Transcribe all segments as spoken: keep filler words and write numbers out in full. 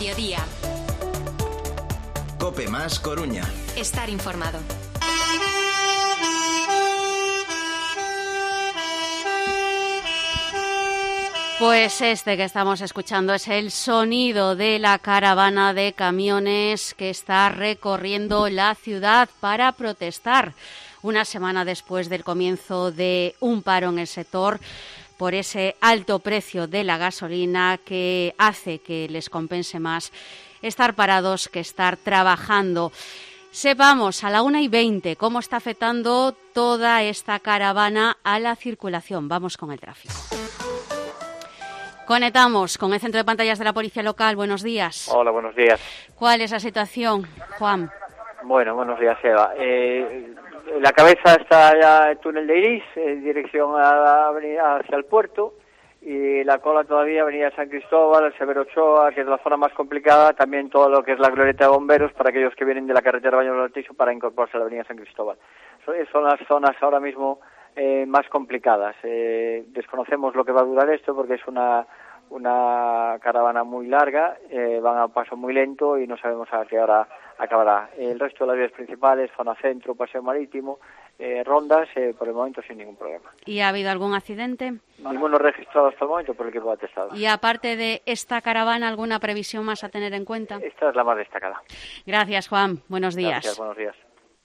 mediodía. COPE más Coruña. Estar informado. Pues este que estamos escuchando es el sonido de la caravana de camiones que está recorriendo la ciudad para protestar una semana después del comienzo de un paro en el sector por ese alto precio de la gasolina que hace que les compense más estar parados que estar trabajando. Sepamos a la una y veinte cómo está afectando toda esta caravana a la circulación. Vamos con el tráfico. Conectamos con el centro de pantallas de la Policía Local. Buenos días. Hola, buenos días. ¿Cuál es la situación, Juan? Bueno, buenos días, Eva. Eh, la cabeza está ya el túnel de Iris, en dirección a la avenida hacia el puerto, y la cola todavía avenida San Cristóbal, el Severo Ochoa, que es la zona más complicada, también todo lo que es la glorieta de bomberos para aquellos que vienen de la carretera Baños del Altillo para incorporarse a la avenida San Cristóbal. Son las zonas ahora mismo Eh, más complicadas. Eh, desconocemos lo que va a durar esto porque es una una caravana muy larga, eh, van a paso muy lento y no sabemos a qué hora acabará. El resto de las vías principales, zona centro, paseo marítimo, eh, rondas, eh, por el momento sin ningún problema. ¿Y ha habido algún accidente? Ninguno registrado hasta el momento por el equipo de atestado. Y aparte de esta caravana, ¿alguna previsión más a tener en cuenta? Esta es la más destacada. Gracias, Juan. Buenos días. Gracias, buenos días.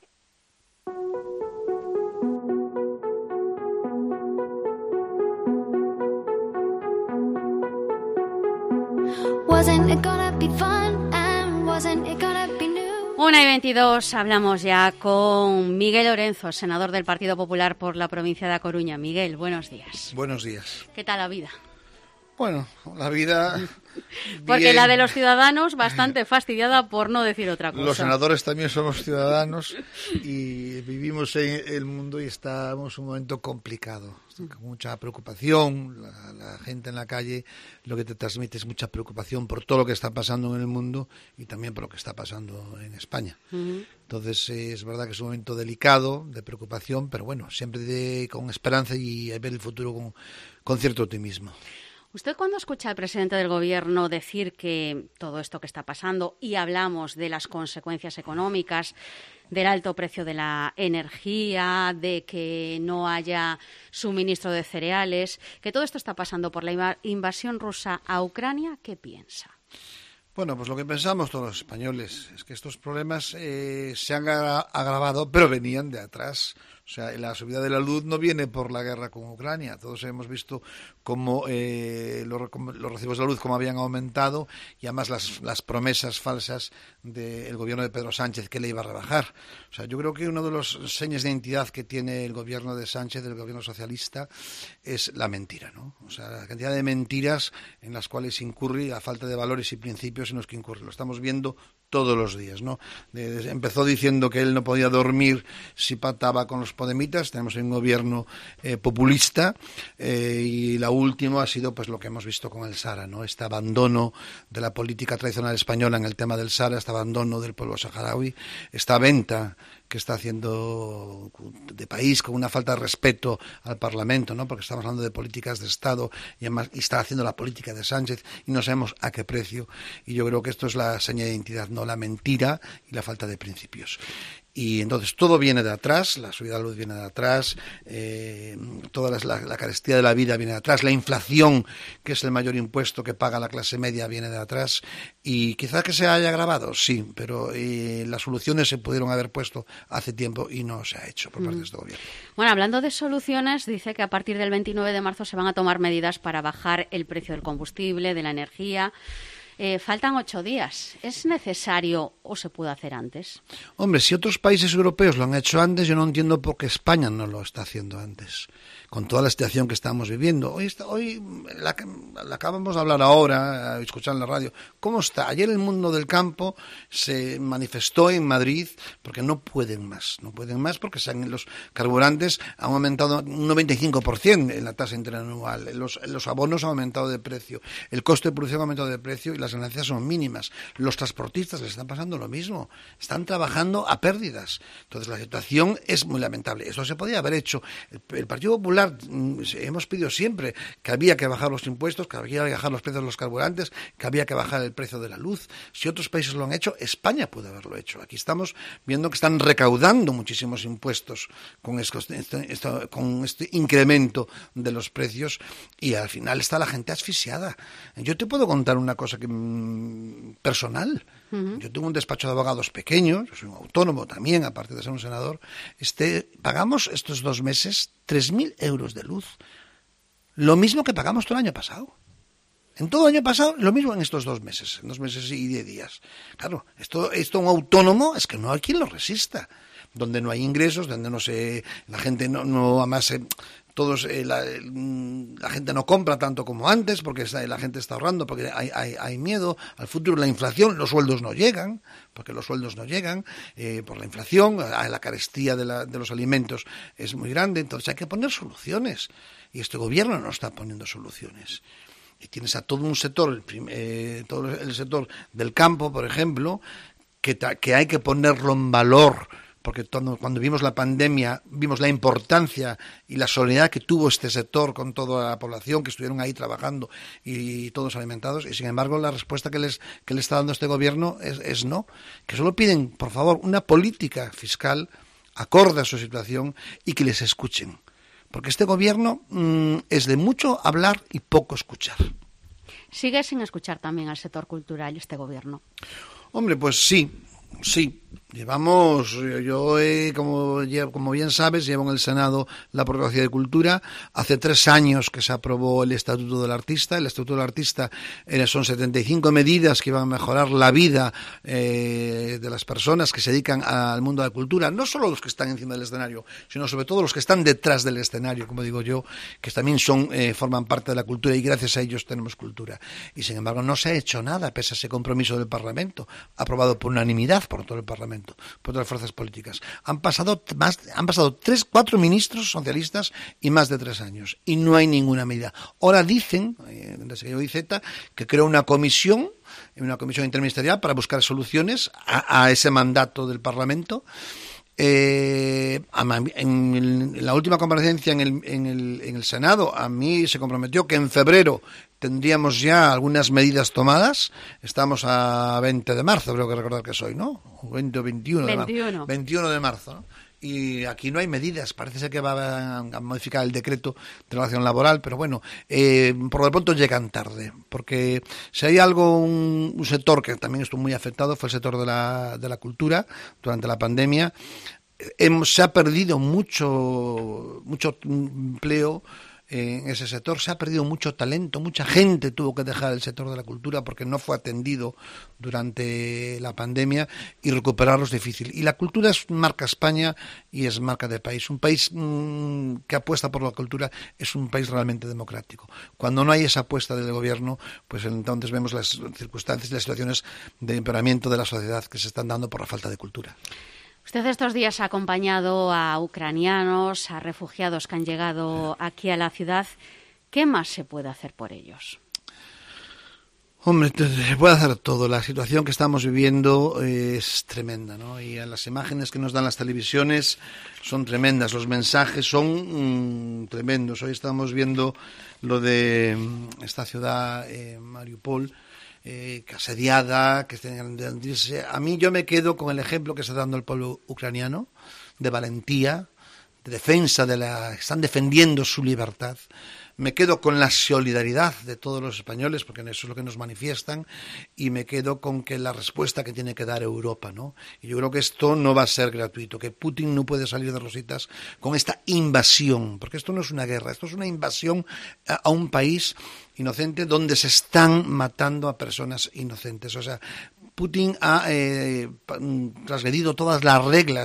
Una y veintidós, hablamos ya con Miguel Lorenzo, senador del Partido Popular por la provincia de A Coruña. Miguel, buenos días. Buenos días. ¿Qué tal la vida? Bueno, la vida... Porque bien. La de los ciudadanos bastante fastidiada, por no decir otra cosa. Los senadores también somos ciudadanos y vivimos en el mundo y estamos en un momento complicado, con mucha preocupación. La, la gente en la calle lo que te transmite es mucha preocupación por todo lo que está pasando en el mundo y también por lo que está pasando en España. Uh-huh. Entonces eh, es verdad que es un momento delicado, de preocupación, pero bueno, siempre de, con esperanza y ver el futuro con, con cierto optimismo. ¿Usted cuando escucha al presidente del Gobierno decir que todo esto que está pasando, y hablamos de las consecuencias económicas, del alto precio de la energía, de que no haya suministro de cereales, que todo esto está pasando por la invasión rusa a Ucrania, qué piensa? Bueno, pues lo que pensamos todos los españoles es que estos problemas eh, se han agravado, pero venían de atrás. O sea, la subida de la luz no viene por la guerra con Ucrania. Todos hemos visto cómo eh, los, los recibos de la luz cómo habían aumentado y además las, las promesas falsas del gobierno de Pedro Sánchez que le iba a rebajar. O sea, yo creo que uno de los señas de identidad que tiene el gobierno de Sánchez, del gobierno socialista, es la mentira, ¿no? O sea, la cantidad de mentiras en las cuales incurre, la falta de valores y principios en los que incurre. Lo estamos viendo todos los días, ¿no? De, empezó diciendo que él no podía dormir si pactaba con los podemitas. Tenemos un gobierno eh, populista eh, y la última ha sido pues lo que hemos visto con el Sahara, ¿no? Este abandono de la política tradicional española en el tema del Sahara, este abandono del pueblo saharaui, esta venta que está haciendo de país con una falta de respeto al Parlamento, ¿no? Porque estamos hablando de políticas de Estado y además y está haciendo la política de Sánchez y no sabemos a qué precio. Y yo creo que esto es la seña de identidad, no la mentira y la falta de principios. Y entonces todo viene de atrás, la subida de la luz viene de atrás, eh, toda la, la, la carestía de la vida viene de atrás, la inflación, que es el mayor impuesto que paga la clase media, viene de atrás, y quizá que se haya agravado, sí, pero eh, las soluciones se pudieron haber puesto hace tiempo y no se ha hecho por parte mm. de este gobierno. Bueno, hablando de soluciones, dice que a partir del veintinueve de marzo se van a tomar medidas para bajar el precio del combustible, de la energía. Eh, faltan ocho días. ¿Es necesario o se puede hacer antes? Hombre, si otros países europeos lo han hecho antes, yo no entiendo por qué España no lo está haciendo antes, con toda la situación que estamos viviendo. Hoy, está, hoy la, la acabamos de hablar ahora, escuchar en la radio. ¿Cómo está? Ayer el mundo del campo se manifestó en Madrid porque no pueden más. No pueden más porque los carburantes han aumentado un noventa y cinco por ciento en la tasa interanual. Los, los abonos han aumentado de precio. El coste de producción ha aumentado de precio y las ganancias son mínimas. Los transportistas les están pasando lo mismo, están trabajando a pérdidas. Entonces la situación es muy lamentable. Esto se podía haber hecho. El, el Partido Popular mm, hemos pedido siempre que había que bajar los impuestos, que había que bajar los precios de los carburantes, que había que bajar el precio de la luz. Si otros países lo han hecho, España puede haberlo hecho. Aquí estamos viendo que están recaudando muchísimos impuestos con, estos, este, esto, con este incremento de los precios y al final está la gente asfixiada. Yo te puedo contar una cosa que, mmm, personal. Uh-huh. Yo tengo un despacho de abogados pequeño, yo soy un autónomo también, aparte de ser un senador. Este, pagamos estos dos meses tres mil euros de luz. Lo mismo que pagamos todo el año pasado. En todo el año pasado, lo mismo en estos dos meses, en dos meses y diez días. Claro, esto, esto un autónomo es que no hay quien lo resista. Donde no hay ingresos, donde no se, la gente no, no además, eh, todos, eh, la, la gente no compra tanto como antes, porque está, la gente está ahorrando, porque hay, hay, hay miedo al futuro, la inflación, los sueldos no llegan, porque los sueldos no llegan, eh, por la inflación, la carestía de, la, de los alimentos es muy grande, entonces hay que poner soluciones, y este gobierno no está poniendo soluciones. Y tienes a todo un sector, el, prim, eh, todo el sector del campo, por ejemplo, que, ta, que hay que ponerlo en valor, porque cuando, cuando vimos la pandemia, vimos la importancia y la solidaridad que tuvo este sector con toda la población que estuvieron ahí trabajando y todos alimentados, y sin embargo la respuesta que les que le está dando este gobierno es, es no, que solo piden, por favor, una política fiscal acorde a su situación y que les escuchen, porque este gobierno mmm, es de mucho hablar y poco escuchar. ¿Sigue sin escuchar también al sector cultural este gobierno? Hombre, pues sí. Sí, llevamos, yo eh, como, como bien sabes, llevo en el Senado la Procuraduría de Cultura. Hace tres años que se aprobó el Estatuto del Artista. El Estatuto del Artista eh, son setenta y cinco medidas que iban a mejorar la vida eh, de las personas que se dedican al mundo de la cultura, no solo los que están encima del escenario, sino sobre todo los que están detrás del escenario, como digo yo, que también son eh, forman parte de la cultura y gracias a ellos tenemos cultura. Y sin embargo no se ha hecho nada pese a ese compromiso del Parlamento, aprobado por unanimidad por todo el Parlamento, por todas las fuerzas políticas. Han pasado más, han pasado tres, cuatro ministros socialistas y más de tres años y no hay ninguna medida. Ahora dicen, eh, desde que yo Iceta, que creó una comisión, una comisión interministerial para buscar soluciones a, a ese mandato del Parlamento. Eh, en la última comparecencia en el, en, el, en el Senado, a mí se comprometió que en febrero tendríamos ya algunas medidas tomadas. Estamos a veinte de marzo, creo que recordar que soy, ¿no? veinte o veintiuno de marzo. veintiuno de marzo, ¿no? Y aquí no hay medidas, parece ser que va a modificar el decreto de relación laboral, pero bueno, eh, por lo pronto llegan tarde, porque si hay algo, un, un sector que también estuvo muy afectado fue el sector de la, de la cultura durante la pandemia. Hemos, se ha perdido mucho, mucho empleo en ese sector, se ha perdido mucho talento, mucha gente tuvo que dejar el sector de la cultura porque no fue atendido durante la pandemia y recuperarlo es difícil. Y la cultura es marca España y es marca del país. Un país mmm, que apuesta por la cultura es un país realmente democrático. Cuando no hay esa apuesta del gobierno, pues entonces vemos las circunstancias y las situaciones de empeoramiento de la sociedad que se están dando por la falta de cultura. Usted estos días ha acompañado a ucranianos, a refugiados que han llegado aquí a la ciudad. ¿Qué más se puede hacer por ellos? Hombre, se puede hacer todo. La situación que estamos viviendo es tremenda, ¿no? Y las imágenes que nos dan las televisiones son tremendas, los mensajes son mmm, tremendos. Hoy estamos viendo lo de esta ciudad, eh, Mariupol, Eh, que asediada, que a mí yo me quedo con el ejemplo que está dando el pueblo ucraniano de valentía, de defensa de la, están defendiendo su libertad. Me quedo con la solidaridad de todos los españoles, porque eso es lo que nos manifiestan, y me quedo con que la respuesta que tiene que dar Europa, ¿no? Y yo creo que esto no va a ser gratuito, que Putin no puede salir de rositas con esta invasión, porque esto no es una guerra, esto es una invasión a, a un país inocente donde se están matando a personas inocentes. O sea, Putin ha eh, transgredido todas las reglas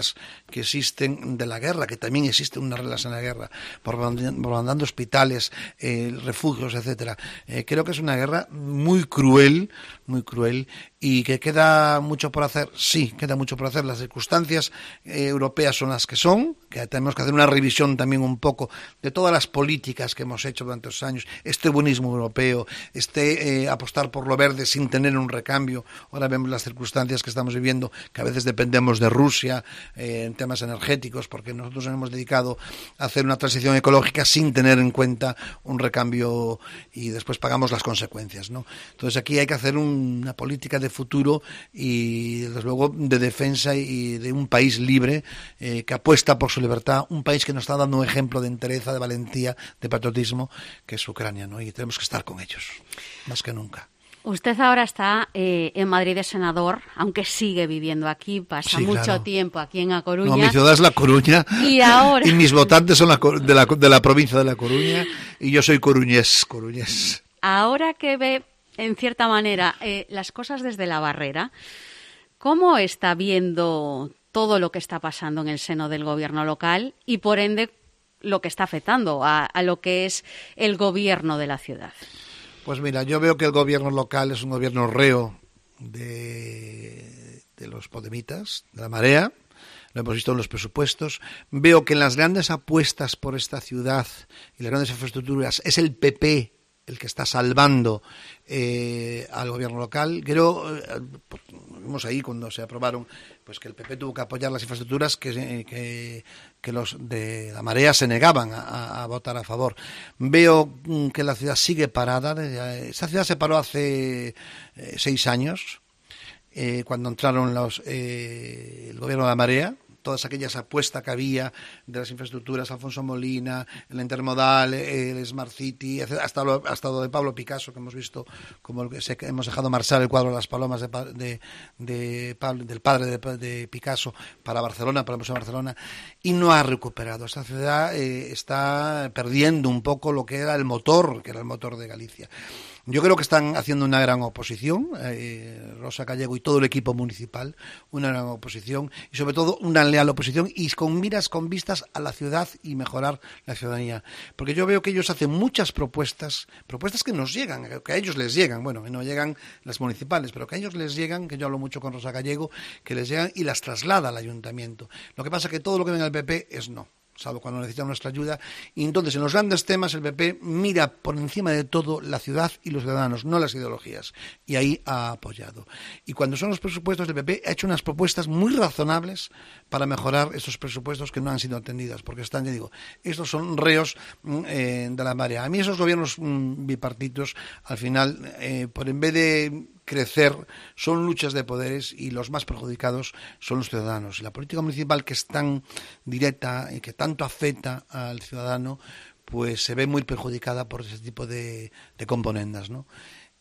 que existen de la guerra, que también existen unas reglas en la guerra, bombardeando hospitales, eh, refugios, etcétera. Eh, creo que es una guerra muy cruel, muy cruel, y que queda mucho por hacer. Sí, queda mucho por hacer. Las circunstancias eh, europeas son las que son, que tenemos que hacer una revisión también un poco de todas las políticas que hemos hecho durante los años, este buenismo europeo, este eh, apostar por lo verde sin tener un recambio. Ahora vemos las circunstancias que estamos viviendo, que a veces dependemos de Rusia eh, en temas energéticos, porque nosotros nos hemos dedicado a hacer una transición ecológica sin tener en cuenta un recambio y después pagamos las consecuencias, ¿no? Entonces aquí hay que hacer un, una política de futuro y desde luego de defensa y de un país libre eh, que apuesta por su libertad, un país que nos está dando un ejemplo de entereza, de valentía, de patriotismo, que es Ucrania, ¿no? Y tenemos que estar con ellos, más que nunca. Usted ahora está eh, en Madrid de senador, aunque sigue viviendo aquí, pasa sí, mucho claro. tiempo aquí en A Coruña. No, mi ciudad es La Coruña y, ahora... y mis votantes son la, de, la, de la provincia de La Coruña y yo soy coruñés, coruñés. Ahora que ve, en cierta manera, eh, las cosas desde la barrera, ¿cómo está viendo todo lo que está pasando en el seno del gobierno local y, por ende, lo que está afectando a, a lo que es el gobierno de la ciudad? Pues mira, yo veo que el gobierno local es un gobierno reo de, de los podemitas, de la marea, lo hemos visto en los presupuestos. Veo que en las grandes apuestas por esta ciudad y las grandes infraestructuras es el P P el que está salvando eh, al gobierno local. Creo, eh, vimos ahí cuando se aprobaron, pues que el P P tuvo que apoyar las infraestructuras que, que, que los de la marea se negaban a, a votar a favor. Veo que la ciudad sigue parada. Esta ciudad se paró hace eh, seis años, eh, cuando entraron los eh, el gobierno de la marea. Todas aquellas apuestas que había de las infraestructuras, Alfonso Molina, el Intermodal, el Smart City, hasta lo, hasta lo de Pablo Picasso, que hemos visto, como el que se, hemos dejado marchar el cuadro de las palomas de, de, de Pablo, del padre de, de Picasso para Barcelona, para el Museo de Barcelona, y no ha recuperado. Esta ciudad eh, está perdiendo un poco lo que era el motor, que era el motor de Galicia. Yo creo que están haciendo una gran oposición, eh, Rosa Gallego y todo el equipo municipal, una gran oposición y sobre todo una leal oposición y con miras, con vistas a la ciudad y mejorar la ciudadanía. Porque yo veo que ellos hacen muchas propuestas, propuestas que nos llegan, que a ellos les llegan, bueno, que no llegan las municipales, pero que a ellos les llegan, que yo hablo mucho con Rosa Gallego, que les llegan y las traslada al ayuntamiento. Lo que pasa es que todo lo que venga del P P es no, salvo cuando necesitan nuestra ayuda, y entonces en los grandes temas el P P mira por encima de todo la ciudad y los ciudadanos, no las ideologías, y ahí ha apoyado. Y cuando son los presupuestos, el P P ha hecho unas propuestas muy razonables para mejorar esos presupuestos que no han sido atendidas, porque están, ya digo, estos son reos eh, de la marea. A mí esos gobiernos mm, bipartitos, al final, eh, por en vez de crecer, son luchas de poderes y los más perjudicados son los ciudadanos. Y la política municipal, que es tan directa y que tanto afecta al ciudadano, pues se ve muy perjudicada por ese tipo de, de componendas, ¿no?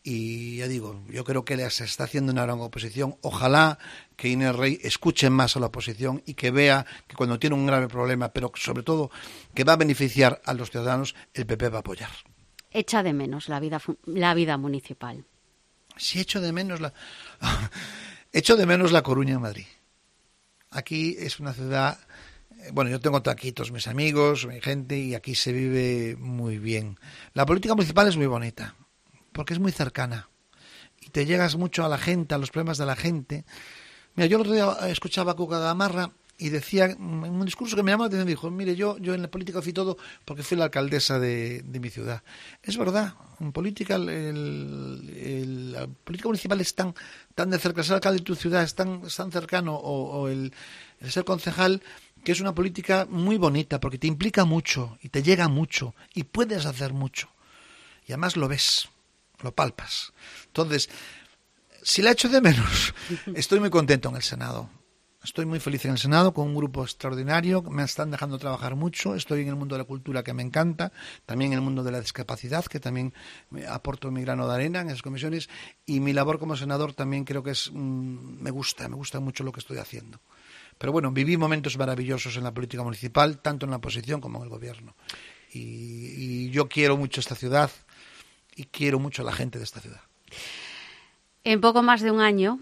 Y ya digo, yo creo que se está haciendo una gran oposición. Ojalá que Inés Rey escuche más a la oposición y que vea que cuando tiene un grave problema, pero sobre todo que va a beneficiar a los ciudadanos, el P P va a apoyar. Echa de menos la vida, la vida municipal. Sí, echo de menos la echo de menos La Coruña en Madrid. Aquí es una ciudad, bueno, yo tengo aquí todos mis amigos, mi gente, y aquí se vive muy bien. La política municipal es muy bonita, porque es muy cercana y te llegas mucho a la gente, a los problemas de la gente. Mira, yo el otro día escuchaba a Cuca Gamarra y decía, en un discurso que me llamó la atención, dijo, mire, yo, yo en la política fui todo porque fui la alcaldesa de, de mi ciudad. Es verdad, en política, el, el, la política municipal es tan, tan de cerca, ser alcalde de tu ciudad es tan, es tan cercano, o, o el, el ser concejal, que es una política muy bonita, porque te implica mucho y te llega mucho y puedes hacer mucho. Y además lo ves, lo palpas. Entonces, si la echo de menos, estoy muy contento en el Senado. Estoy muy feliz en el Senado, con un grupo extraordinario, me están dejando trabajar mucho, estoy en el mundo de la cultura, que me encanta, también en el mundo de la discapacidad, que también aporto mi grano de arena en esas comisiones, y mi labor como senador también creo que es, mmm, me gusta, me gusta mucho lo que estoy haciendo. Pero bueno, viví momentos maravillosos en la política municipal, tanto en la oposición como en el gobierno. Y, y yo quiero mucho esta ciudad y quiero mucho a la gente de esta ciudad. En poco más de un año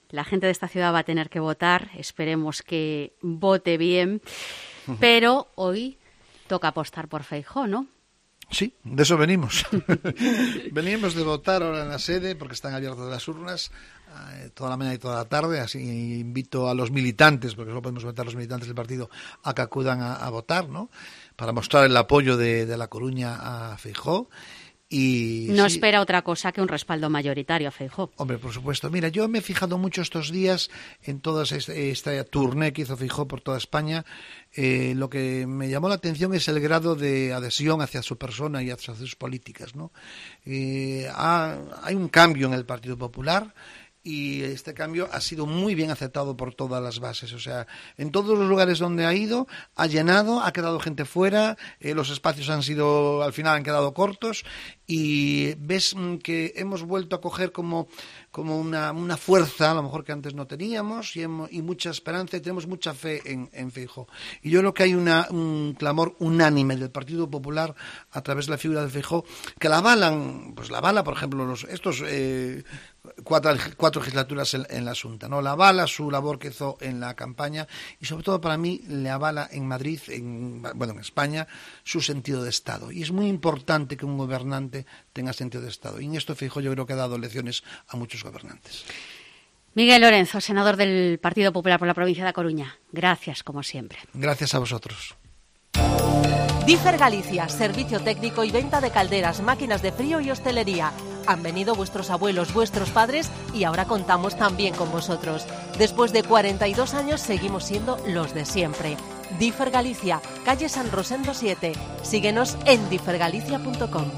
La gente de esta ciudad va a tener que votar, esperemos que vote bien, pero hoy toca apostar por Feijóo, ¿no? Sí, de eso venimos. Venimos de votar ahora en la sede porque están abiertas las urnas eh, toda la mañana y toda la tarde, así invito a los militantes, porque solo podemos votar los militantes del partido, a que acudan a, a votar, ¿no? Para mostrar el apoyo de, de La Coruña a Feijóo. Y no sí, espera otra cosa que un respaldo mayoritario a Feijóo. Hombre, por supuesto. Mira, yo me he fijado mucho estos días en toda esta, esta tournée que hizo Feijóo por toda España. Eh, lo que me llamó la atención es el grado de adhesión hacia su persona y hacia sus políticas, ¿no? Eh, ha, hay un cambio en el Partido Popular. Y este cambio ha sido muy bien aceptado por todas las bases. O sea, en todos los lugares donde ha ido, ha llenado, ha quedado gente fuera, eh, los espacios han sido, al final han quedado cortos, y ves que hemos vuelto a coger como, como una, una fuerza, a lo mejor que antes no teníamos, y, hemos, y mucha esperanza, y tenemos mucha fe en, en Feijóo. Y yo creo que hay una, un clamor unánime del Partido Popular a través de la figura de Feijóo, que la avalan, pues la avala, por ejemplo, los, estos... Eh, Cuatro, cuatro legislaturas en, en la Xunta, ¿no? La avala su labor que hizo en la campaña y sobre todo para mí le avala en Madrid, en, bueno, en España, su sentido de Estado. Y es muy importante que un gobernante tenga sentido de Estado. Y en esto Feijóo yo creo que ha dado lecciones a muchos gobernantes. Miguel Lorenzo, senador del Partido Popular por la provincia de A Coruña. Gracias, como siempre. Gracias a vosotros. Differ Galicia, servicio técnico y venta de calderas, máquinas de frío y hostelería. Han venido vuestros abuelos, vuestros padres y ahora contamos también con vosotros. Después de cuarenta y dos años seguimos siendo los de siempre. Differ Galicia, calle San Rosendo siete. Síguenos en differ galicia punto com.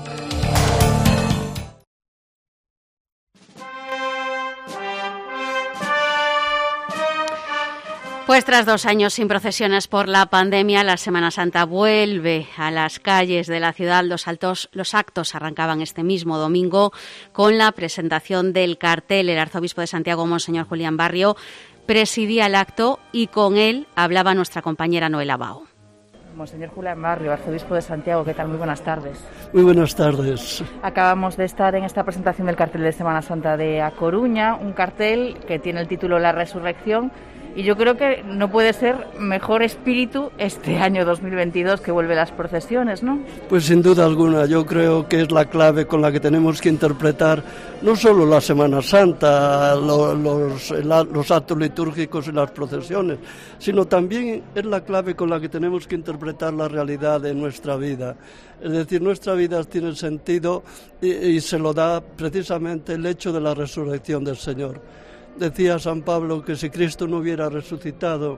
Pues tras dos años sin procesiones por la pandemia, la Semana Santa vuelve a las calles de la ciudad. Los, altos, los actos arrancaban este mismo domingo con la presentación del cartel. El arzobispo de Santiago, Monseñor Julián Barrio, presidía el acto y con él hablaba nuestra compañera Noela Bao. Monseñor Julián Barrio, arzobispo de Santiago, ¿qué tal? Muy buenas tardes. Muy buenas tardes. Acabamos de estar en esta presentación del cartel de Semana Santa de A Coruña, un cartel que tiene el título La Resurrección. Y yo creo que no puede ser mejor espíritu este año dos mil veintidós que vuelve las procesiones, ¿no? Pues sin duda alguna, yo creo que es la clave con la que tenemos que interpretar no solo la Semana Santa, lo, los, la, los actos litúrgicos y las procesiones, sino también es la clave con la que tenemos que interpretar la realidad de nuestra vida. Es decir, nuestra vida tiene sentido y, y se lo da precisamente el hecho de la resurrección del Señor. Decía San Pablo que si Cristo no hubiera resucitado,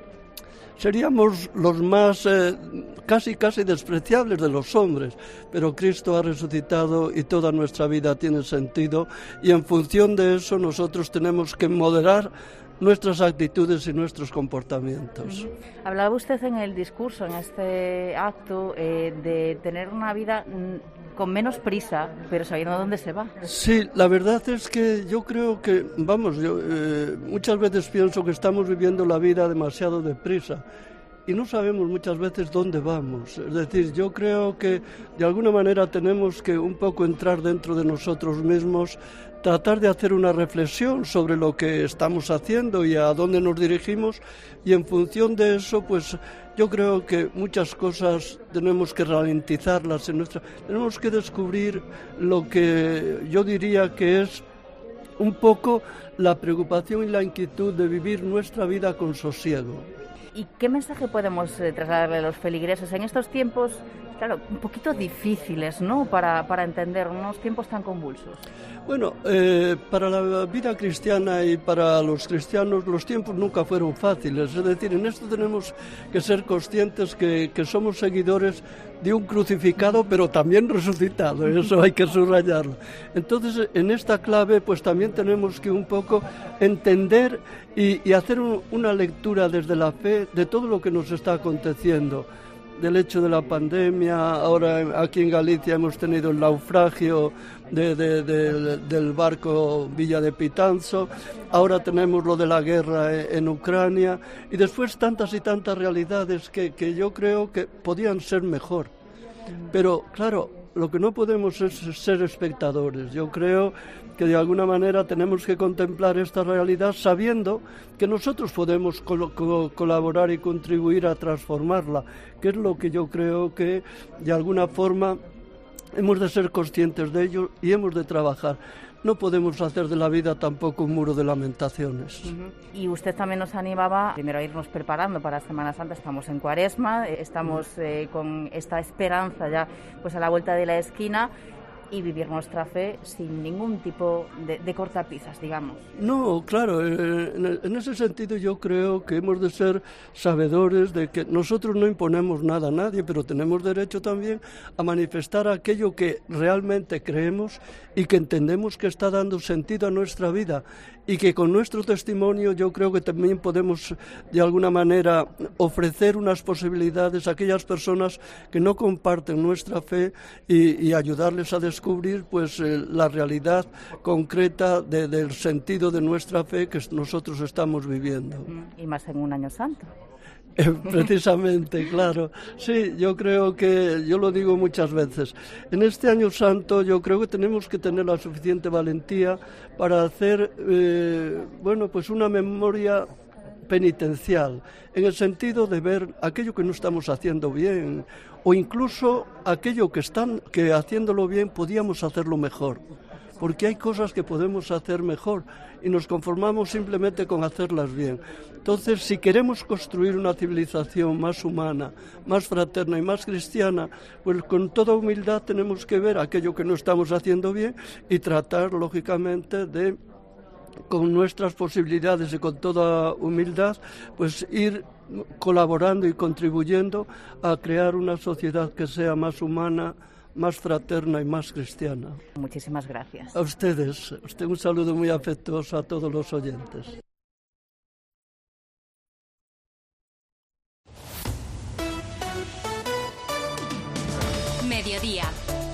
seríamos los más eh, casi casi despreciables de los hombres, pero Cristo ha resucitado y toda nuestra vida tiene sentido y en función de eso nosotros tenemos que moderar nuestras actitudes y nuestros comportamientos. Hablaba usted en el discurso, en este acto, eh, de tener una vida con menos prisa, pero sabiendo dónde se va. Sí, la verdad es que yo creo que, vamos, yo eh, muchas veces pienso que estamos viviendo la vida demasiado deprisa y no sabemos muchas veces dónde vamos. Es decir, yo creo que de alguna manera tenemos que un poco entrar dentro de nosotros mismos, tratar de hacer una reflexión sobre lo que estamos haciendo y a dónde nos dirigimos y en función de eso, pues yo creo que muchas cosas tenemos que ralentizarlas en nuestra... Tenemos que descubrir lo que yo diría que es un poco la preocupación y la inquietud de vivir nuestra vida con sosiego. ¿Y qué mensaje podemos eh, trasladarle a los feligreses en estos tiempos, claro, un poquito difíciles, ¿no?, para, para entender, unos tiempos tan convulsos? Bueno, eh, para la vida cristiana y para los cristianos los tiempos nunca fueron fáciles. Es decir, en esto tenemos que ser conscientes que, que somos seguidores de un crucificado, pero también resucitado. Eso hay que subrayarlo. Entonces, en esta clave, pues también tenemos que un poco entender y, y hacer un, una lectura desde la fe de todo lo que nos está aconteciendo. Del hecho de la pandemia, ahora aquí en Galicia hemos tenido el naufragio de, de, de, del barco Villa de Pitanzo, ahora tenemos lo de la guerra en Ucrania y después tantas y tantas realidades que, que yo creo que podían ser mejor. Pero claro, lo que no podemos es ser espectadores. Yo creo que de alguna manera tenemos que contemplar esta realidad sabiendo que nosotros podemos col- co- colaborar y contribuir a transformarla, que es lo que yo creo que de alguna forma hemos de ser conscientes de ello y hemos de trabajar. No podemos hacer de la vida tampoco un muro de lamentaciones. Uh-huh. Y usted también nos animaba primero a irnos preparando para Semana Santa. Estamos en Cuaresma, estamos eh, con esta esperanza ya pues a la vuelta de la esquina, y vivir nuestra fe sin ningún tipo de, de cortapisas, digamos. No, claro, eh, en, en ese sentido yo creo que hemos de ser sabedores de que nosotros no imponemos nada a nadie, pero tenemos derecho también a manifestar aquello que realmente creemos y que entendemos que está dando sentido a nuestra vida, y que con nuestro testimonio yo creo que también podemos de alguna manera ofrecer unas posibilidades a aquellas personas que no comparten nuestra fe y, y ayudarles a descubrir pues eh, la realidad concreta de, del sentido de nuestra fe que nosotros estamos viviendo. Y más en un año santo. Eh, precisamente, claro. Sí, yo creo que, yo lo digo muchas veces, en este año santo yo creo que tenemos que tener la suficiente valentía para hacer, eh, bueno, pues una memoria penitencial, en el sentido de ver aquello que no estamos haciendo bien, o incluso aquello que están, que haciéndolo bien podíamos hacerlo mejor. Porque hay cosas que podemos hacer mejor y nos conformamos simplemente con hacerlas bien. Entonces, si queremos construir una civilización más humana, más fraterna y más cristiana, pues con toda humildad tenemos que ver aquello que no estamos haciendo bien y tratar, lógicamente, de, con nuestras posibilidades y con toda humildad, pues ir colaborando y contribuyendo a crear una sociedad que sea más humana, más fraterna y más cristiana. Muchísimas gracias. A ustedes, a usted un saludo muy afectuoso a todos los oyentes. Mediodía.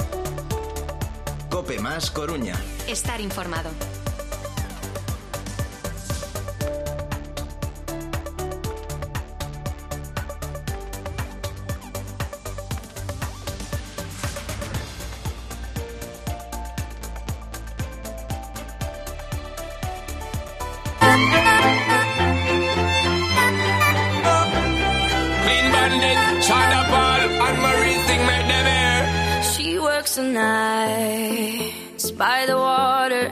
Cope Más Coruña. Estar informado. Nights by the water,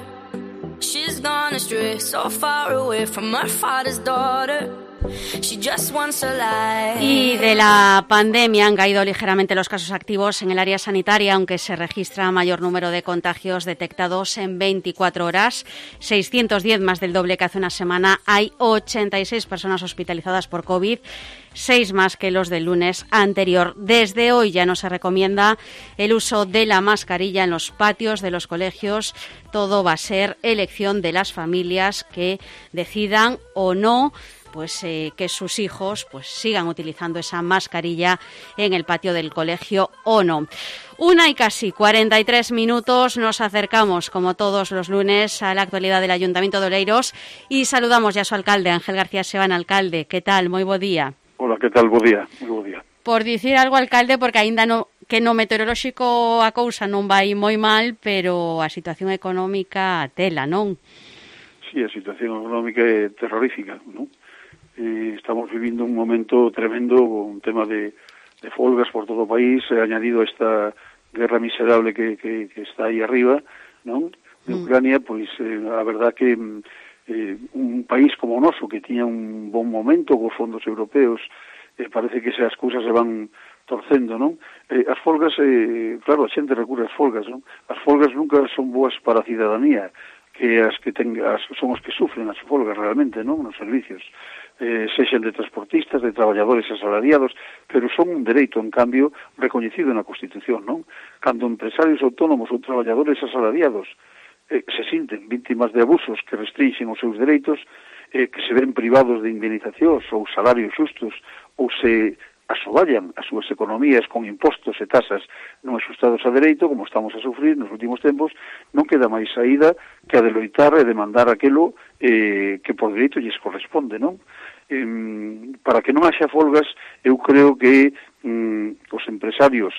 she's gone astray, so far away from her father's daughter. She just wants a life. Y de la pandemia han caído ligeramente los casos activos en el área sanitaria, aunque se registra mayor número de contagios detectados en veinticuatro horas, seiscientos diez más del doble que hace una semana. Hay ochenta y seis personas hospitalizadas por COVID, seis más que los del lunes anterior. Desde hoy ya no se recomienda el uso de la mascarilla en los patios de los colegios. Todo va a ser elección de las familias que decidan o no pues eh, que sus hijos pues sigan utilizando esa mascarilla en el patio del colegio o no. Una y casi cuarenta y tres minutos, nos acercamos como todos los lunes a la actualidad del Ayuntamiento de Oleiros y saludamos ya a su alcalde, Ángel García Sebán. Alcalde, que tal? Moi bo día. Hola, que tal? Bo día, moi bo día. Por dicir algo, alcalde, porque aínda no, que no meteorolóxico a cousa non vai moi mal, pero a situación económica tela, non? Sí, a situación económica é terrorífica, non? Eh, estamos vivindo un momento tremendo con un tema de, de folgas por todo o país, eh, añadido a esta guerra miserable que, que, que está aí arriba, non? De Ucrania, pois eh, a verdad que eh, un país como o noso, que tiña un bon momento cos fondos europeos, eh, parece que esas cousas se van torcendo, non? Eh, as folgas, eh, claro, a xente recurre ás folgas, non? As folgas nunca son boas para a cidadanía, que as que ten, as, son os que sufren as folgas realmente, non? Nos servicios. Eh, sexen de transportistas, de traballadores asalariados, pero son un dereito, en cambio, recoñecido na Constitución, non? Cando empresarios autónomos ou traballadores asalariados eh, se sinten víctimas de abusos que restrinxen os seus dereitos, eh, que se ven privados de indemnizacións ou salarios xustos, ou se asoballan as súas economías con impostos e tasas non axustados a dereito, como estamos a sufrir nos últimos tempos, non queda máis saída que a de loitar e demandar aquilo eh, que por dereito lles corresponde, non? Eh, para que non haxa folgas, eu creo que mm, os empresarios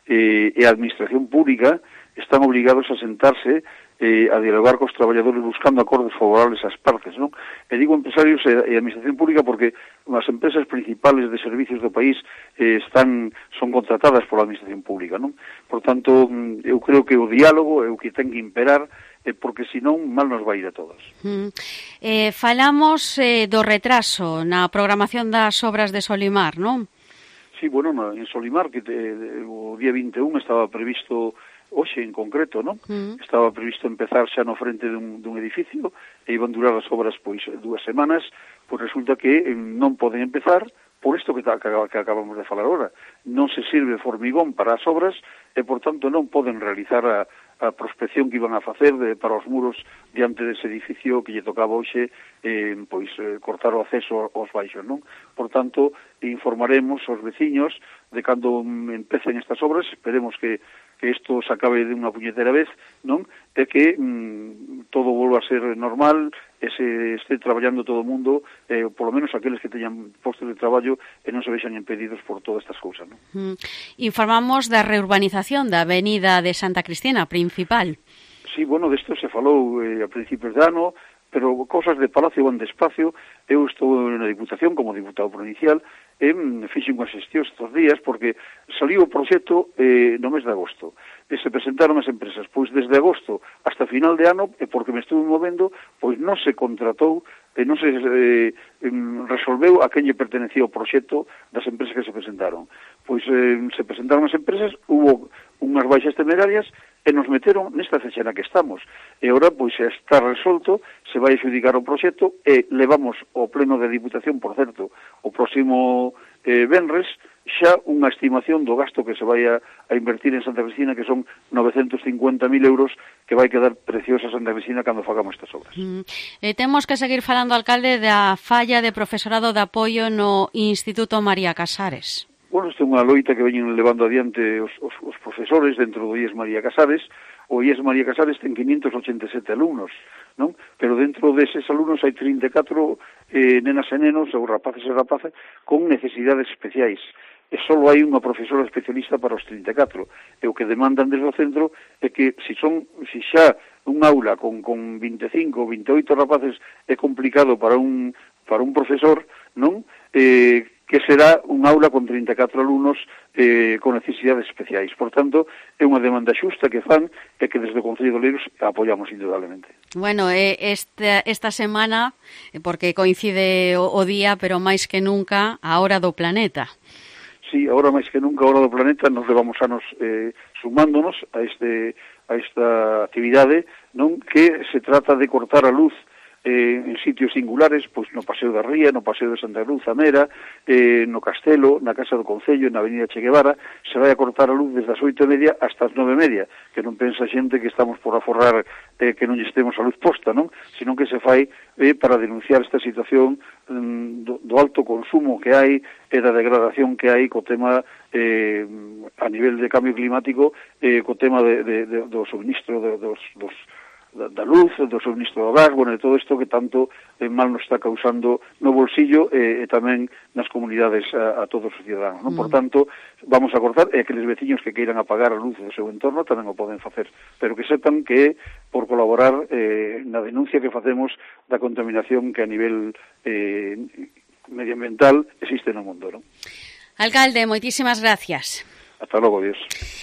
eh, e a administración pública están obligados a sentarse eh, a dialogar cos traballadores buscando acordos favorables ás partes, non? E digo empresarios e, e administración pública porque as empresas principales de servicios do país eh, están son contratadas pola administración pública, non? Por tanto, eu creo que o diálogo é o que ten que imperar, eh, porque senón mal nos vai ir a todos. Mm. Eh, falamos eh, do retraso na programación das obras de Solimar, non? Sí, bueno, en Solimar, que te, o día vinte e un estaba previsto hoxe en concreto, non? Mm. Estaba previsto empezar xa no frente dun, dun edificio e iban durar as obras pois dúas semanas, pois resulta que eh, non poden empezar por isto que, que, que acabamos de falar agora. Non se sirve formigón para as obras e, por tanto, non poden realizar a, a prospección que iban a facer de, para os muros diante dese edificio que lle tocaba hoxe eh, pois eh, cortar o acceso aos baixos, non? Por tanto, informaremos aos veciños de cando empecen estas obras, esperemos que que isto se acabe de unha puñetera vez, non? E que mm, todo volva a ser normal, e se este traballando todo o mundo, eh, polo menos aqueles que teñan postos de traballo e non se vexan impedidos por todas estas cousas, non? Mm. Informamos da reurbanización da avenida de Santa Cristina, principal. Sí, bueno, desto se falou eh, a principios de ano, pero cosas de palacio van despacio. Eu estou na Diputación como diputado provincial e fixe unhas xestións estes días porque saliu o proxecto eh, no mes de agosto e se presentaron as empresas, pois desde agosto hasta final de ano, e porque me estuve movendo, pois non se contratou e non se eh, resolveu a quen lle pertenecía o proxecto das empresas que se presentaron. Pois eh, se presentaron as empresas, hubo unhas baixas temerarias e nos meteron nesta fecha na que estamos. E agora, pois, está resolto, se vai adjudicar o proxecto e levamos ao pleno de Diputación, por certo, o próximo eh, venres, xa unha estimación do gasto que se vai a, a invertir en Santa Cristina, que son novecentos cincuenta mil euros, que vai quedar preciosa Santa Cristina cando fagamos estas obras. Mm. Eh, temos que seguir falando, alcalde, da falla de profesorado de apoio no Instituto María Casares. Bueno, isto é unha loita que veñen levando adiante os, os, os profesores dentro do I E S María Casares. O I E S María Casares ten quinientos ochenta e sete alumnos, non? Pero dentro deses alumnos hai trinta e catro eh, nenas e nenos, ou rapaces e rapazas, con necesidades especiais. E só hai unha profesora especialista para os trinta e catro. E o que demandan desde o centro é que, se son, se xa un aula con, con vinte e cinco ou vinte e oito rapaces é complicado para un, para un profesor, non? Eh, que será un aula con trinta e catro alumnos eh, con necesidades especiais. Por tanto, é unha demanda xusta que fan e que desde o Concello de Oleiros apoiamos indudablemente. Bueno, eh, esta, esta semana, porque coincide o, o día, pero máis que nunca, a hora do planeta. Sí, agora máis que nunca a hora do planeta nos levamos anos eh, sumándonos a, este, a esta actividade, non, que se trata de cortar a luz Eh, en sitios singulares, pois no Paseo da Ría, no Paseo de Santa Cruz, Amera, eh, no Castelo, na Casa do Concello, na Avenida Che Guevara, se vai a cortar a luz desde as oito e media hasta as nove e media, que non pensa xente que estamos por aforrar eh, que non estemos a luz posta, non? Sino que se fai eh, para denunciar esta situación mm, do, do alto consumo que hai e da degradación que hai co tema eh, a nivel de cambio climático, eh, co tema de, de, de, do suministro de, dos, dos da luz, do suministro do gas, bueno, de todo isto que tanto eh, mal nos está causando no bolsillo e eh, tamén nas comunidades a, a todos os ciudadanos, non? Mm. Por tanto, vamos a cortar e aqueles veciños que queiran apagar a luz do seu entorno tamén o poden facer, pero que sepan que por colaborar eh, na denuncia que facemos da contaminación que a nivel eh, medioambiental existe no mundo, non? Alcalde, moitísimas gracias. Hasta logo, Dios.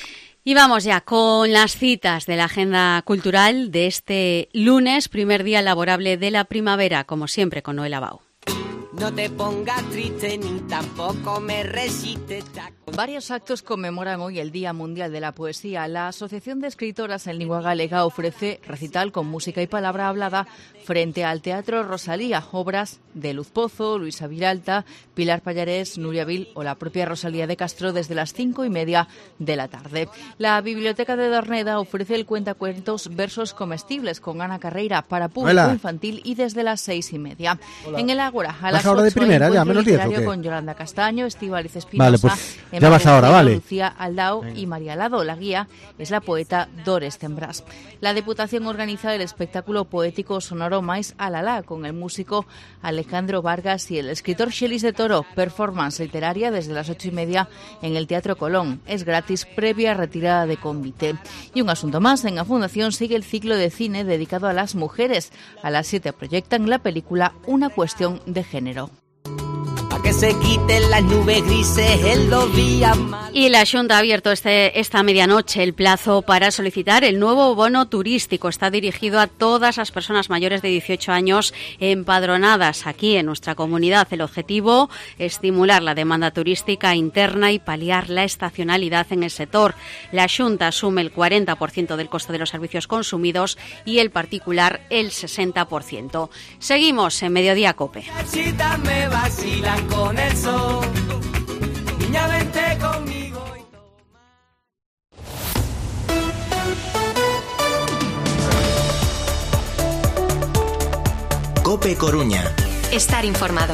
Y vamos ya con las citas de la agenda cultural de este lunes, primer día laborable de la primavera, como siempre con Noel Abao. No te pongas triste ni tampoco me resistes. Varios actos conmemoran hoy el Día Mundial de la Poesía. La Asociación de Escritoras en Lengua Galega ofrece recital con música y palabra hablada frente al Teatro Rosalía, obras de Luz Pozo, Luisa Viralta, Pilar Pallarés, Nuria Vil o la propia Rosalía de Castro desde las cinco y media de la tarde. La Biblioteca de Dorneda ofrece el cuentacuentos Versos Comestibles con Ana Carreira para público Hola. Infantil y desde las seis y media. Hola. En el Ágora, a las hora de primera, ya, menos diez, con Yolanda Castaño, Estíbaliz Espinosa. Vale, pues Ya vas ahora, vale. Lucía Aldao y María Lado. La guía es la poeta Dores Tembrás. La Diputación organiza el espectáculo poético sonoro Mais Alalá con el músico Alejandro Vargas y el escritor Xelis de Toro. Performance literaria desde las ocho y media en el Teatro Colón. Es gratis previa retirada de convite. Y un asunto más, en la Fundación sigue el ciclo de cine dedicado a las mujeres. A las siete proyectan la película Una cuestión de género. Que se quiten las nubes grises en los días malos. Y la Xunta ha abierto este, esta medianoche el plazo para solicitar el nuevo bono turístico. Está dirigido a todas las personas mayores de dieciocho años empadronadas aquí en nuestra comunidad. El objetivo es estimular la demanda turística interna y paliar la estacionalidad en el sector. La Xunta asume el cuarenta por ciento del coste de los servicios consumidos y el particular el sesenta por ciento. Seguimos en Mediodía Cope. Me vacilan con el sol. Niña, vente conmigo y toma. Cope Coruña. Estar informado.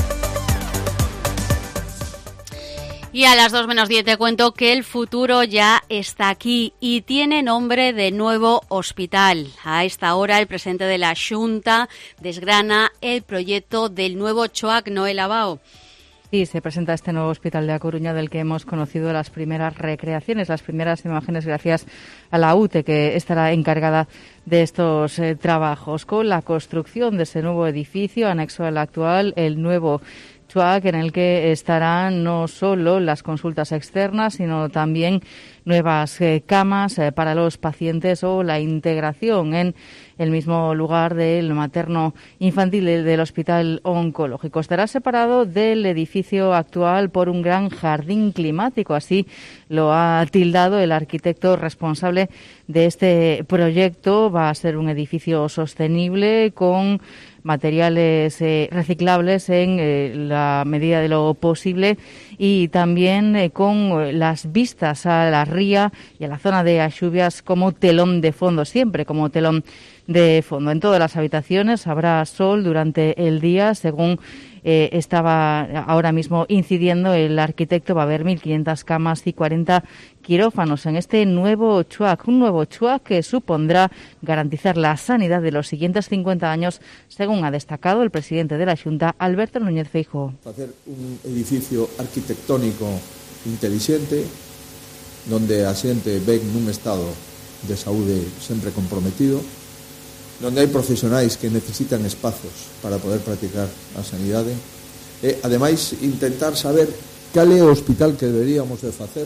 Y a las dos menos diez te cuento que el futuro ya está aquí y tiene nombre de nuevo hospital. A esta hora el presidente de la Xunta desgrana el proyecto del nuevo CHOAC Noel Abao. Sí, se presenta este nuevo hospital de A Coruña del que hemos conocido las primeras recreaciones, las primeras imágenes gracias a la U T E, que estará encargada de estos eh, trabajos. Con la construcción de ese nuevo edificio, anexo al actual, el nuevo CHOAC, en el que estarán no solo las consultas externas, sino también nuevas eh, camas eh, para los pacientes o la integración en el mismo lugar del materno infantil del, del hospital oncológico. Estará separado del edificio actual por un gran jardín climático, así lo ha tildado el arquitecto responsable de este proyecto. Va a ser un edificio sostenible con materiales eh, reciclables en eh, la medida de lo posible y también eh, con las vistas a la ría y a la zona de Axubias como telón de fondo, siempre como telón de fondo. En todas las habitaciones habrá sol durante el día, según eh, estaba ahora mismo incidiendo el arquitecto. Va a haber mil quinientas camas y cuarenta quirófanos en este nuevo CHOAC, un nuevo CHOAC que supondrá garantizar la sanidad de los siguientes cincuenta años, según ha destacado el presidente de la Xunta, Alberto Núñez Feijóo. Hacer un edificio arquitectónico inteligente, donde a xente ven nun estado de saúde sempre comprometido, donde hai profesionais que necesitan espazos para poder practicar a sanidade, e, ademais, intentar saber cal é o hospital que deberíamos de facer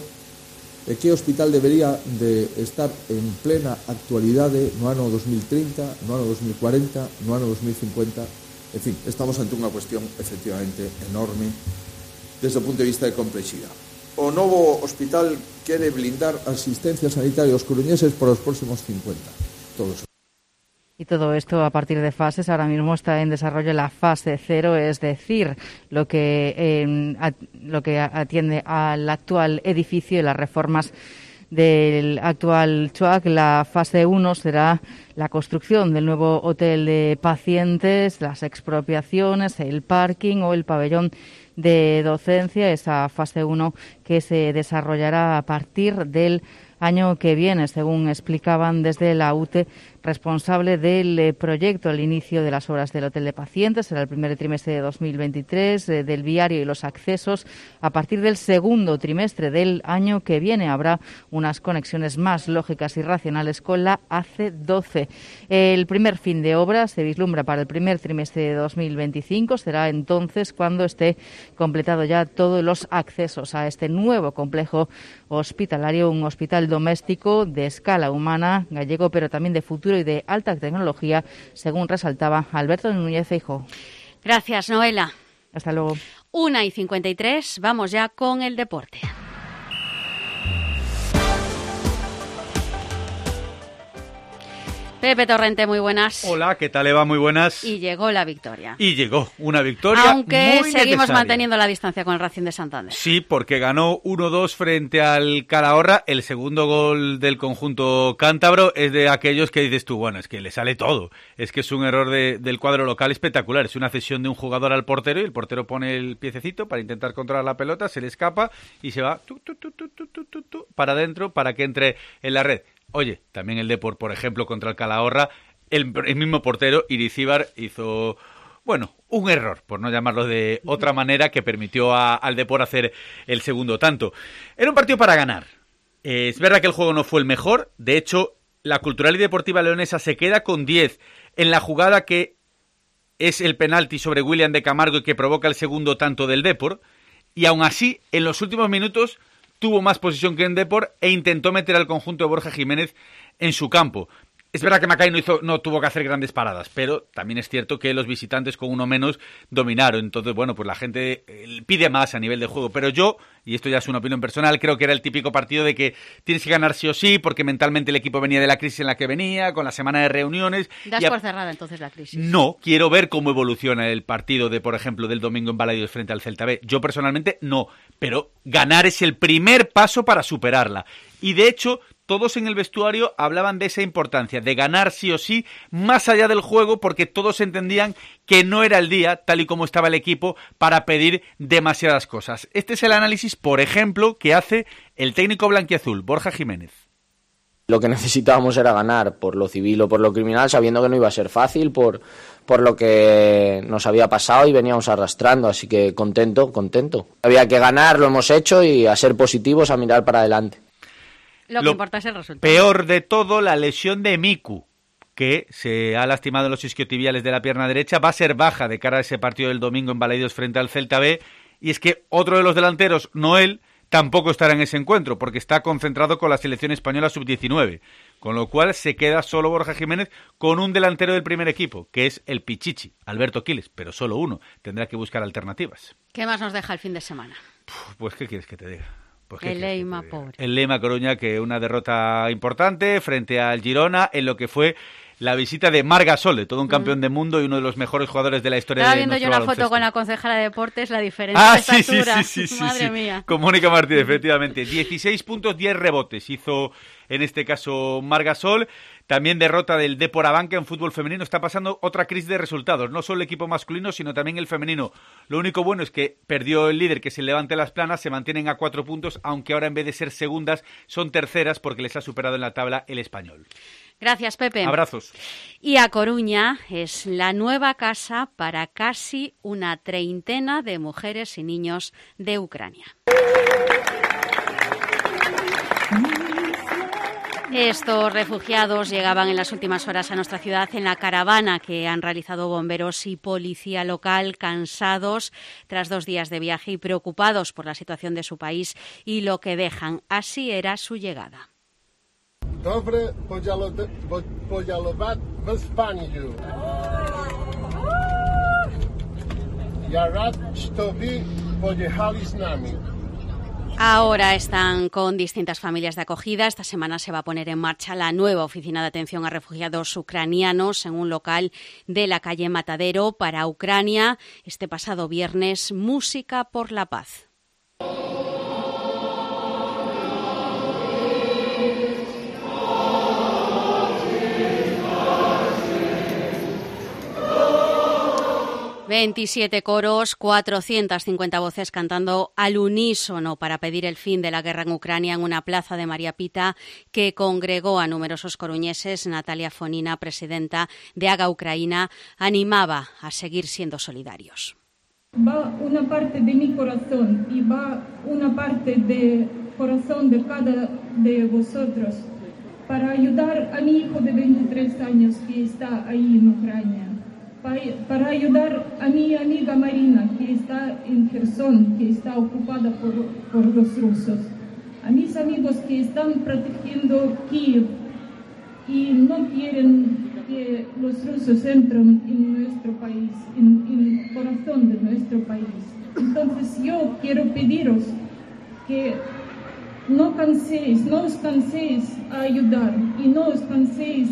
e que hospital debería de estar en plena actualidade no ano dos mil trinta, no ano dos mil cuarenta, no ano dos mil cincuenta. En fin, estamos ante unha cuestión efectivamente enorme desde o punto de vista de complexidade. O novo hospital quere blindar a asistencia sanitaria aos coruñeses para os próximos cincuenta. Todos. Y todo esto a partir de fases. Ahora mismo está en desarrollo la fase cero, es decir, lo que eh, a, lo que atiende al actual edificio y las reformas del actual CHOAC. La fase uno será la construcción del nuevo hotel de pacientes, las expropiaciones, el parking o el pabellón de docencia. Esa fase uno que se desarrollará a partir del año que viene, según explicaban desde la U T E, responsable del eh, proyecto. El inicio de las obras del hotel de pacientes será el primer trimestre de dos mil veintitrés, eh, del viario y los accesos a partir del segundo trimestre del año que viene. Habrá unas conexiones más lógicas y racionales con la A C doce. El primer fin de obra se vislumbra para el primer trimestre de dos mil veinticinco. Será entonces cuando esté completado ya todos los accesos a este nuevo complejo hospitalario, un hospital doméstico de escala humana, gallego, pero también de futuro y de alta tecnología, según resaltaba Alberto Núñez Feijóo. Gracias, Noela. Hasta luego. Una y cincuenta y tres, vamos ya con el deporte. Pepe Torrente, muy buenas. Hola, ¿qué tal, Eva? Muy buenas. Y llegó la victoria. Y llegó una victoria Aunque muy seguimos necesaria. manteniendo la distancia con el Racing de Santander. Sí, porque ganó uno dos frente al Calahorra. El segundo gol del conjunto cántabro es de aquellos que dices tú, bueno, es que le sale todo. Es que es un error de, del cuadro local espectacular. Es una cesión de un jugador al portero y el portero pone el piececito para intentar controlar la pelota, se le escapa y se va tu, tu, tu, tu, tu, tu, tu, tu, para adentro para que entre en la red. Oye, también el Depor, por ejemplo, contra el Calahorra, el, el mismo portero, Irizíbar, hizo, bueno, un error, por no llamarlo de otra manera, que permitió a, al Depor hacer el segundo tanto. Era un partido para ganar. Eh, es verdad que el juego no fue el mejor. De hecho, la Cultural y Deportiva Leonesa se queda con diez en la jugada que es el penalti sobre William de Camargo y que provoca el segundo tanto del Depor. Y aún así, en los últimos minutos tuvo más posesión que en Depor e intentó meter al conjunto de Borja Jiménez en su campo. Es verdad que Macay no, hizo, no tuvo que hacer grandes paradas, pero también es cierto que los visitantes con uno menos dominaron. Entonces, bueno, pues la gente pide más a nivel de juego. Pero yo, y esto ya es una opinión personal, creo que era el típico partido de que tienes que ganar sí o sí, porque mentalmente el equipo venía de la crisis en la que venía, con la semana de reuniones. ¿Das a... por cerrada entonces la crisis? No, quiero ver cómo evoluciona el partido de, por ejemplo, del domingo en Balaídos frente al Celta B. Yo personalmente no, pero ganar es el primer paso para superarla. Y de hecho, todos en el vestuario hablaban de esa importancia, de ganar sí o sí, más allá del juego, porque todos entendían que no era el día, tal y como estaba el equipo, para pedir demasiadas cosas. Este es el análisis, por ejemplo, que hace el técnico blanquiazul, Borja Jiménez. Lo que necesitábamos era ganar, por lo civil o por lo criminal, sabiendo que no iba a ser fácil, por, por lo que nos había pasado y veníamos arrastrando, así que contento, contento. Había que ganar, lo hemos hecho, y a ser positivos, a mirar para adelante. Lo que Lo importa es el resultado. Peor de todo, la lesión de Miku, que se ha lastimado en los isquiotibiales de la pierna derecha, va a ser baja de cara a ese partido del domingo en Balaídos frente al Celta B, y es que otro de los delanteros, Noel, tampoco estará en ese encuentro, porque está concentrado con la selección española sub diecinueve, con lo cual se queda solo Borja Jiménez con un delantero del primer equipo, que es el Pichichi, Alberto Quiles, pero solo uno, tendrá que buscar alternativas. ¿Qué más nos deja el fin de semana? Pues, ¿qué quieres que te diga? Pues, el Leima, pobre. El Leima Coruña, que una derrota importante frente al Girona en lo que fue la visita de Marc Gasol, de todo un campeón mm. de mundo y uno de los mejores jugadores de la historia Estaba de viendo nuestro yo una baloncesto. foto con la concejala de deportes, la diferencia ah, de sí, estatura. Sí, sí, sí, Madre sí, mía. Con Mónica Martínez, efectivamente. dieciséis puntos, diez rebotes hizo en este caso Marc Gasol. También derrota del Depor Abanca en fútbol femenino. Está pasando otra crisis de resultados. No solo el equipo masculino, sino también el femenino. Lo único bueno es que perdió el líder, que es el Levante Las Planas. Se mantienen a cuatro puntos, aunque ahora en vez de ser segundas, son terceras porque les ha superado en la tabla el Español. Gracias, Pepe. Abrazos. Y A Coruña es la nueva casa para casi una treintena de mujeres y niños de Ucrania. Estos refugiados llegaban en las últimas horas a nuestra ciudad en la caravana que han realizado bomberos y policía local, cansados tras dos días de viaje y preocupados por la situación de su país y lo que dejan. Así era su llegada. Dobre pojalovat v Españu. Ya rad, что вы поехали с нами. Ahora están con distintas familias de acogida. Esta semana se va a poner en marcha la nueva oficina de atención a refugiados ucranianos en un local de la calle Matadero para Ucrania. Este pasado viernes, Música por la Paz. veintisiete coros, cuatrocientas cincuenta voces cantando al unísono para pedir el fin de la guerra en Ucrania en una plaza de María Pita que congregó a numerosos coruñeses. Natalia Fonina, presidenta de Haga Ucraina, animaba a seguir siendo solidarios. Va una parte de mi corazón y va una parte del corazón de cada de vosotros para ayudar a mi hijo de veintitrés años que está ahí en Ucrania. Para ayudar a mi amiga Marina, que está en Gerson, que está ocupada por, por los rusos. A mis amigos que están protegiendo Kiev y no quieren que los rusos entren en nuestro país, en, en el corazón de nuestro país. Entonces yo quiero pediros que no canséis, no os canséis a ayudar y no os canséis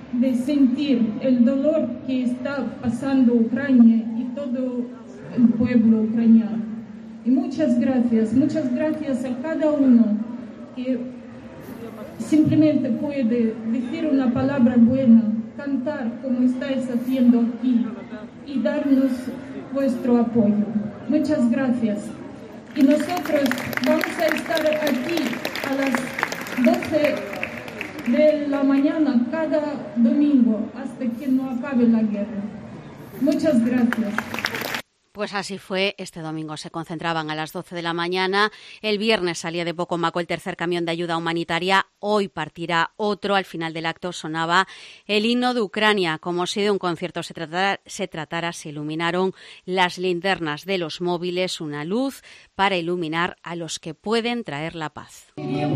de sentir el dolor que está pasando Ucrania y todo el pueblo ucraniano. Y muchas gracias, muchas gracias a cada uno que simplemente puede decir una palabra buena, cantar como estáis haciendo aquí y darnos vuestro apoyo. Muchas gracias. Y nosotros vamos a estar aquí a las doce de la mañana cada domingo hasta que no acabe la guerra. Muchas gracias. Pues así fue, este domingo se concentraban a las doce de la mañana, el viernes salía de Pocomaco el tercer camión de ayuda humanitaria, hoy partirá otro, al final del acto sonaba el himno de Ucrania, como si de un concierto se tratara, se tratara, se iluminaron las linternas de los móviles, una luz para iluminar a los que pueden traer la paz.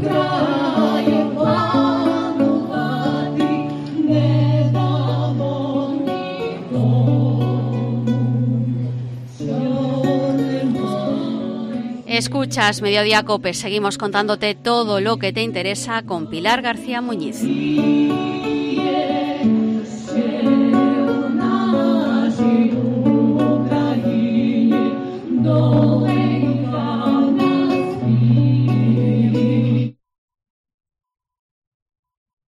Escuchas Mediodía COPE, seguimos contándote todo lo que te interesa con Pilar García Muñiz.